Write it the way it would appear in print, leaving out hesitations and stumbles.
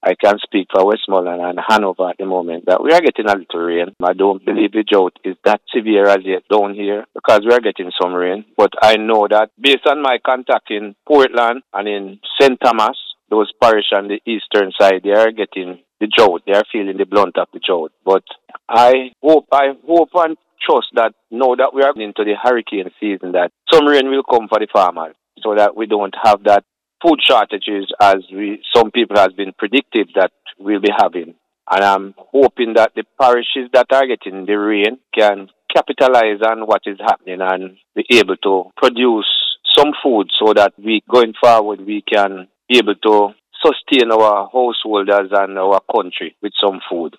I can speak for Westmoreland and Hanover at the moment that we are getting a little rain. I don't believe the drought is that severe as yet down here because we are getting some rain. But I know that based on my contact in Portland and in St. Thomas, those parish on the eastern side, they are getting the drought. They are feeling the blunt of the drought. But I hope and trust that now that we are into the hurricane season, that some rain will come for the farmers so that we don't have that food shortages as some people has been predicted that we'll be having. And I'm hoping that the parishes that are getting the rain can capitalize on what is happening and be able to produce some food so that we going forward we can be able to sustain our householders and our country with some food.